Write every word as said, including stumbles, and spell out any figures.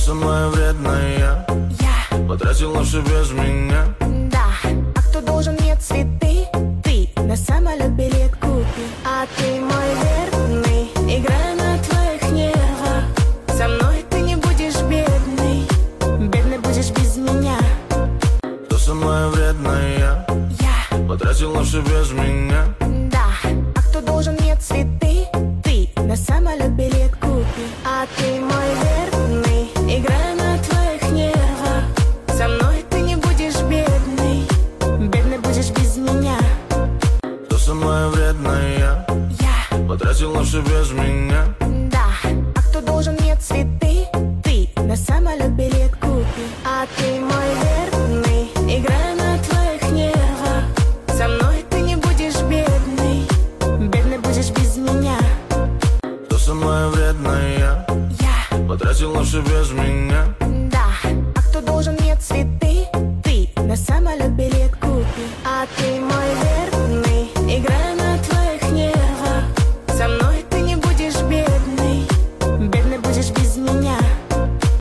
со мной вредная? Я. Потратила все без меня? Да. А кто должен мне цветы? Ты. На самолет билет купи. А ты мой верный, играю на твоих нервах. Со мной ты не будешь бедный, бедный будешь без меня. Кто со мной вредная? Я. Потратила все без меня? Да. А кто должен мне цветы? Ты. На самолет билет купи. А ты мой верный, играю на твоих нервах. Со мной ты не будешь бедный, бедный будешь без меня. Кто со мной вредная? Я. Потратила все без меня? Да. А кто должен мне цветы? Ты. На самолет билет купи. А ты мой верный, играю на твоих нервах. Со мной ты не будешь бедный, бедный будешь без меня. Кто со мной вредная? Я. Потратила все без меня? Да. А кто должен мне цветы? Ты. На самолет билет купи. А ты мой верный.